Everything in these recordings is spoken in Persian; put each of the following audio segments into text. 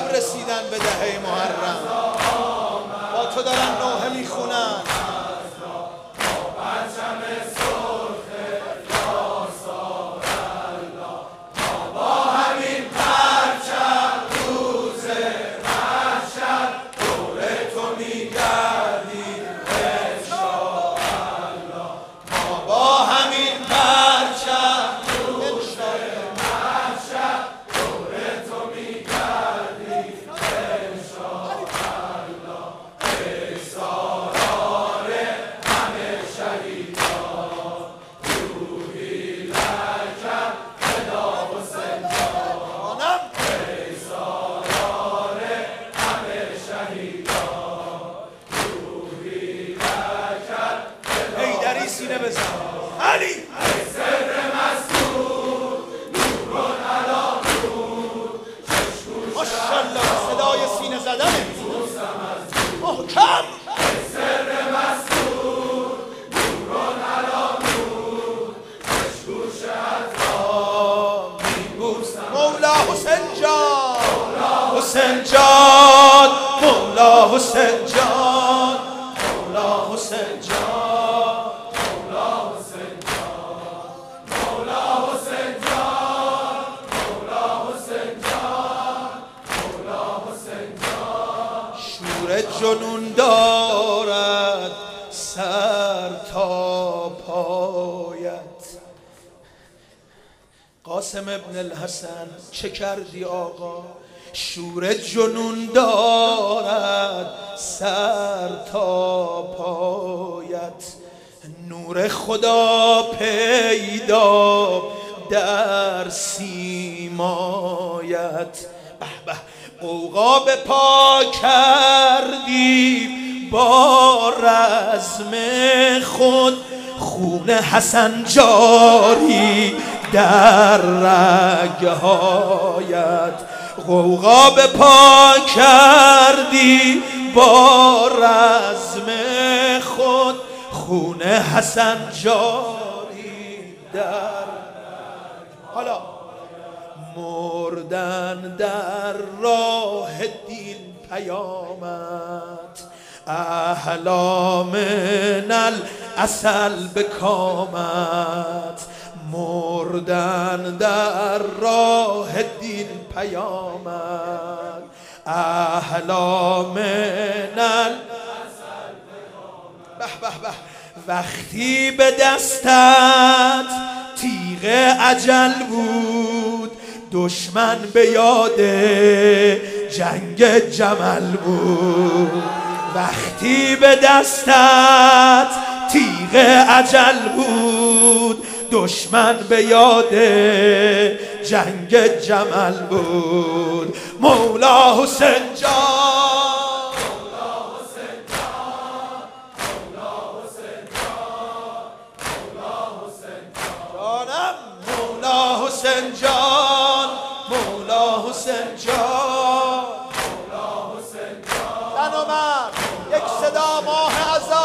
شب رسیدن به دهه محرم، با تو دارن نوحه میخونن. سینه بزن علی ماشاءالله، صدای سینه زدنه محکم. مولا حسین جان، حسین جان، مولا حسین جان، مولا حسین جان، جنون دارد سر تا پایت. قاسم ابن الحسن چه کردی آقا؟ شور جنون دارد سر تا پایت، نور خدا پیدا در سیمایت. به به غوغا به پا کردی با رزم خود، خون حسن جاری در رگهایت. غوغا به پا کردی با رزم خود، خون حسن جاری در. حالا مردن در راه دین پیامت، احلا من العسل به کامت. مردن در راه دین پیامت، احلا من العسل به کامت. به به به وقتی به دستت تیغ اجل بود، دشمن به یاد جنگ جمل بود. وقتی به دستت تیغ اجل بود، دشمن به یاد جنگ جمل بود. مولا حسین جان، مولا حسین جان، مولا حسین جان، مولا حسین جانم، مولا حسین جان، مولا حسین جان، مولا حسین جان. زن و مرد یک صدا ماه عزا،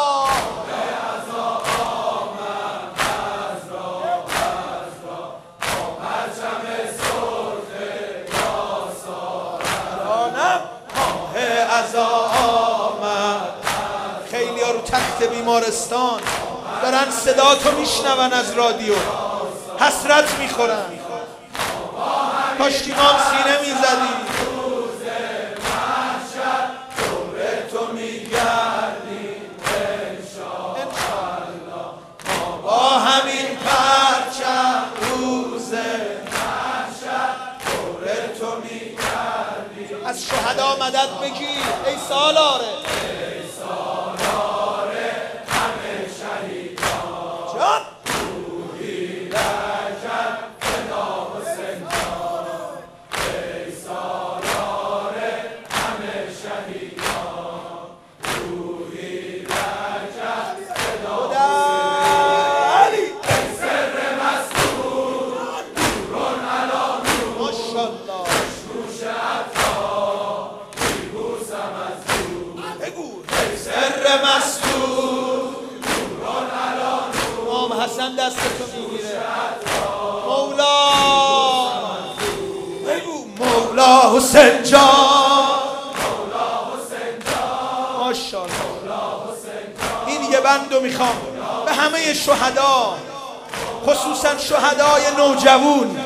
خیلی ها رو تخت بیمارستان دارن صدا تو میشنون از رادیو، حسرت میخورن. کاشکی ما هم سینه میزدی. با همین پرچم روز محشر دور تو میگردیم. از شهدا مدد بگیر ای سالاره، ای سالاره همه شهیدان. جان روحی لشکر فدا حسین جان، ای سالاره همه شهیدان. روحی لشکر فدا علی، ای سر مسئول نورون علا نور. ماشاءالله امام حسن دستتو میگیره. مولا بگو مولا مولا حسین جان، ماشاءالله. این یه بندو میخوام به همه شهدا، خصوصا شهدای نوجوان،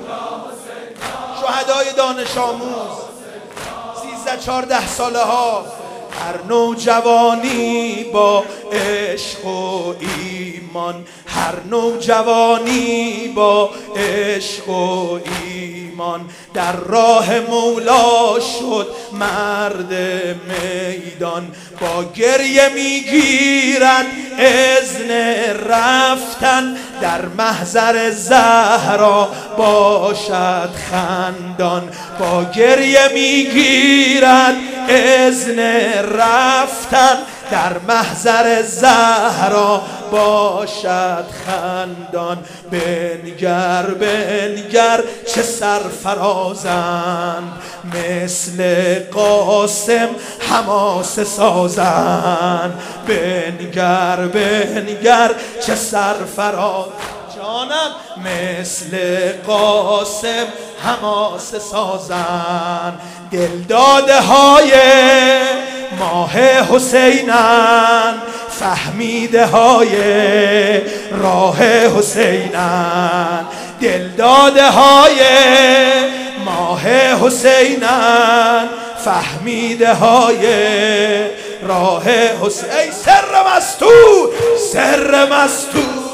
شهدای دانش آموز 13-14 ساله ها. هر نوجوانی با عشق و ایمان، هر نوجوانی با عشق و ایمان در راه مولا شد مرد میدان. با گریه میگیرد اذن رفتن، در محضر زهرا باشد خندان. با گریه میگیرد اذن رفتن، در محضر زهرا باشد خندان. بنگر بنگر چه سرفرازند، مثل قاسم حماسه سازند. بنگر بنگر چه سرفراز جانم، مثل قاسم حماسه سازند. دلداده های ماه حسینن، فهمیده های راه حسینن. دلداده های ماه حسینن، فهمیده های راه حسین. ای سر مستور، سر مستور،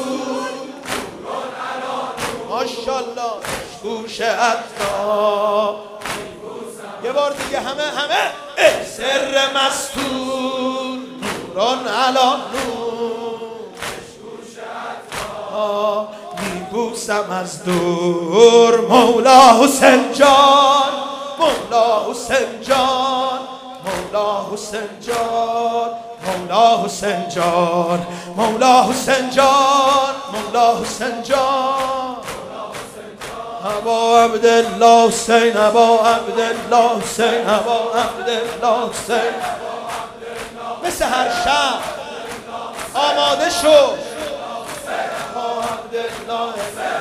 ماشاءالله. گوش عطا یه بار دیگه همه سر مستور، نوران علا نور، میبوسم از دور. مولا حسین جان، مولا حسین جان، مولا حسین جان، مولا حسین جان، مولا حسین جان، مولا حسین جان. ابا عبدالله حسین، ابا عبدالله حسین، ابا عبدالله حسین. مثل هر شب آماده شو. ابا عبدالله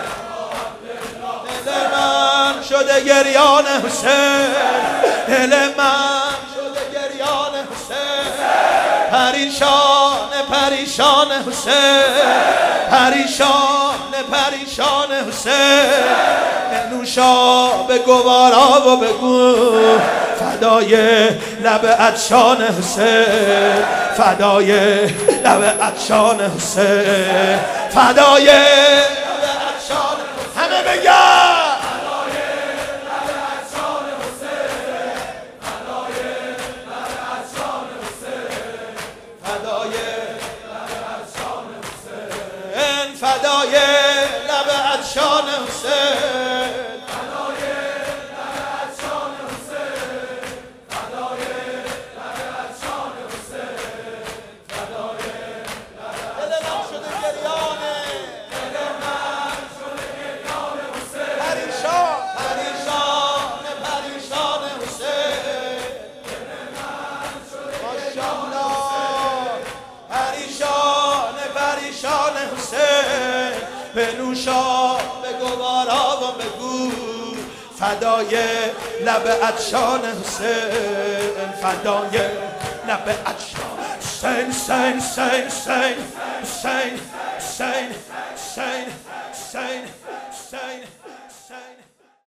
دل من شده گریان حسین، دل من شده گریان حسین. پریشان پریشان حسین، پریشان پریشان حسین. بنوشا به گوارا و بگو فدای لب عطشان حسین، فدای لب عطشان حسین، فدای لب عطشان. همه بگن فدای لب عطشان حسین، فدای لب عطشان حسین، فدای لب عطشان حسین، فدای لب. دل من شده گریانه، دل من شده گریانه حسین. پریشان پریشان پریشان حسین، دل من شده ماشاءالله. پریشان پریشان حسین. بنوشا به گوارا و بگو فدای لب عطشان حسین، فدای لب عطشان حسین. حسین حسین حسین حسین حسین حسین حسین حسین.